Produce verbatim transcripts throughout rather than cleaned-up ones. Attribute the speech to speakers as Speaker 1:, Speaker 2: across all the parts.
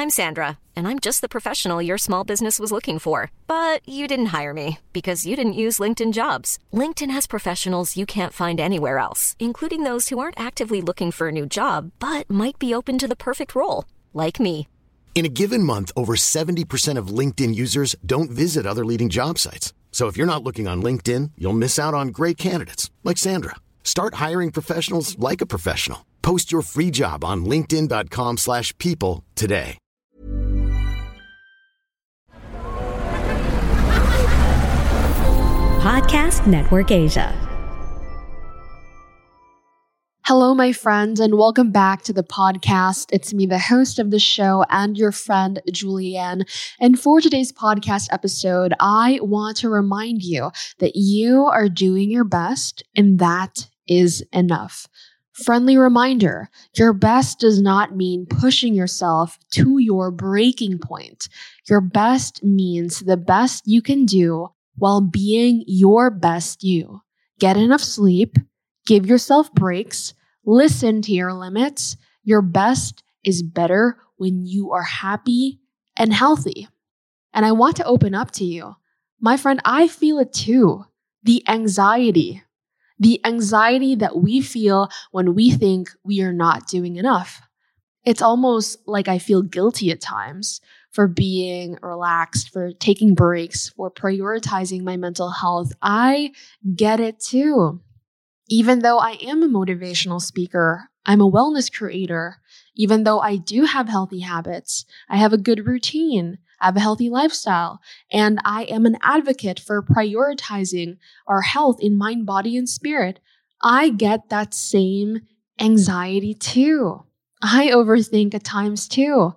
Speaker 1: I'm Sandra, and I'm just the professional your small business was looking for. But you didn't hire me because you didn't use LinkedIn Jobs. LinkedIn has professionals you can't find anywhere else, including those who aren't actively looking for a new job, but might be open to the perfect role, like me.
Speaker 2: In a given month, over seventy percent of LinkedIn users don't visit other leading job sites. So if you're not looking on LinkedIn, you'll miss out on great candidates like Sandra. Start hiring professionals like a professional. Post your free job on linkedin.com slash people today.
Speaker 3: Podcast Network Asia.
Speaker 4: Hello, my friends, and welcome back to the podcast. It's me, the host of the show, and your friend, Julianne. And for today's podcast episode, I want to remind you that you are doing your best, and that is enough. Friendly reminder, your best does not mean pushing yourself to your breaking point. Your best means the best you can do while being your best you. Get enough sleep, give yourself breaks, listen to your limits. Your best is better when you are happy and healthy. And I want to open up to you. My friend, I feel it too. The anxiety. The anxiety that we feel when we think we are not doing enough. It's almost like I feel guilty at times for being relaxed, for taking breaks, for prioritizing my mental health. I get it too. Even though I am a motivational speaker, I'm a wellness creator, even though I do have healthy habits, I have a good routine, I have a healthy lifestyle, and I am an advocate for prioritizing our health in mind, body, and spirit, I get that same anxiety too. I overthink at times too.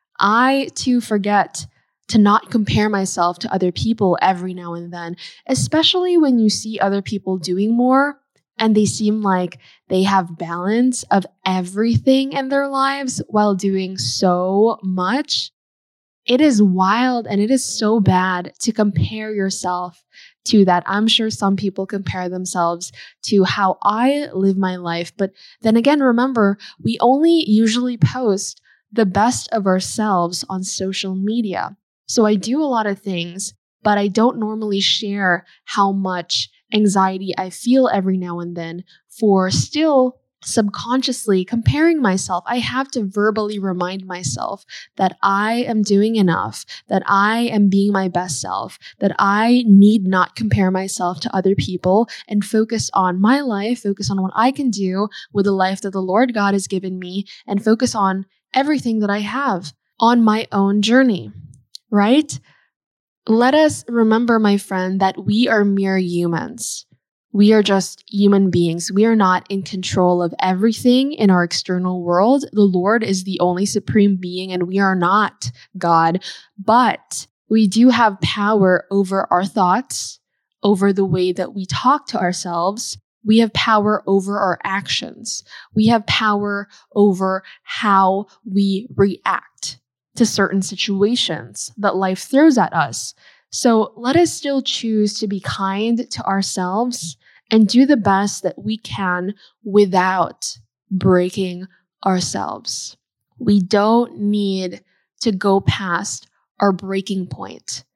Speaker 4: I too forget to not compare myself to other people every now and then, especially when you see other people doing more and they seem like they have balance of everything in their lives while doing so much. It is wild and it is so bad to compare yourself to that. I'm sure some people compare themselves to how I live my life. But then again, remember, we only usually post the best of ourselves on social media. So I do a lot of things, but I don't normally share how much anxiety I feel every now and then for still subconsciously comparing myself. I have to verbally remind myself that I am doing enough, that I am being my best self, that I need not compare myself to other people and focus on my life, focus on what I can do with the life that the Lord God has given me, and focus on everything that I have on my own journey, right? Let us remember, my friend, that we are mere humans. We are just human beings. We are not in control of everything in our external world. The Lord is the only supreme being, and we are not God. But we do have power over our thoughts, over the way that we talk to ourselves. We have power over our actions. We have power over how we react to certain situations that life throws at us. So let us still choose to be kind to ourselves and do the best that we can without breaking ourselves. We don't need to go past our breaking point.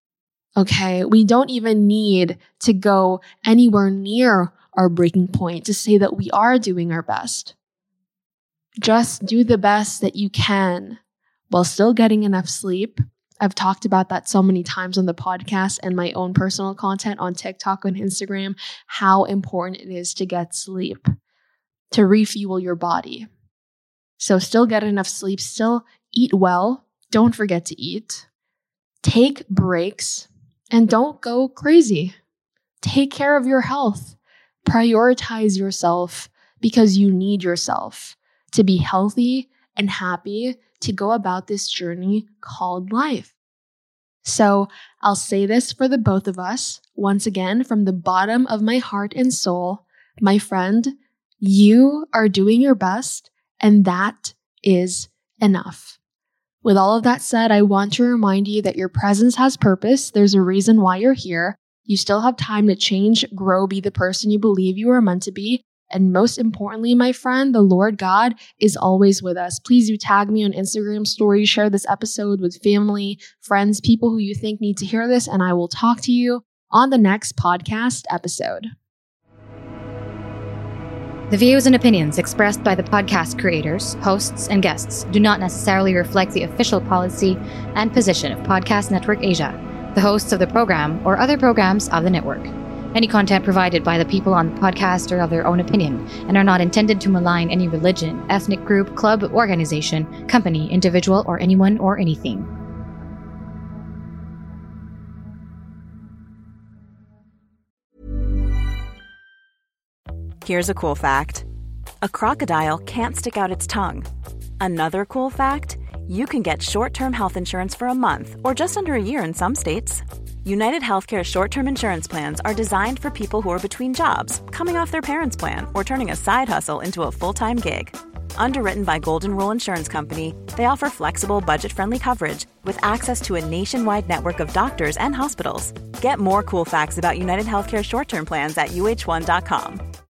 Speaker 4: Okay? We don't even need to go anywhere near our breaking point to say that we are doing our best. Just do the best that you can while still getting enough sleep. I've talked about that so many times on the podcast and my own personal content on TikTok and Instagram, how important it is to get sleep, to refuel your body. So still get enough sleep, still eat well. Don't forget to eat. Take breaks and don't go crazy. Take care of your health. Prioritize yourself because you need yourself to be healthy and happy to go about this journey called life. So I'll say this for the both of us, once again, from the bottom of my heart and soul, my friend, you are doing your best, and that is enough. With all of that said, I want to remind you that your presence has purpose. There's a reason why you're here. You still have time to change, grow, be the person you believe you are meant to be. And most importantly, my friend, the Lord God is always with us. Please do tag me on Instagram stories, share this episode with family, friends, people who you think need to hear this, and I will talk to you on the next podcast episode.
Speaker 5: The views and opinions expressed by the podcast creators, hosts, and guests do not necessarily reflect the official policy and position of Podcast Network Asia, the hosts of the program, or other programs of the network. Any content provided by the people on the podcast are of their own opinion and are not intended to malign any religion, ethnic group, club, organization, company, individual, or anyone or anything.
Speaker 6: Here's a cool fact. A crocodile can't stick out its tongue. Another cool fact, you can get short-term health insurance for a month or just under a year in some states. United Healthcare short-term insurance plans are designed for people who are between jobs, coming off their parents' plan, or turning a side hustle into a full-time gig. Underwritten by Golden Rule Insurance Company, they offer flexible, budget-friendly coverage with access to a nationwide network of doctors and hospitals. Get more cool facts about United Healthcare short-term plans at U H one dot com.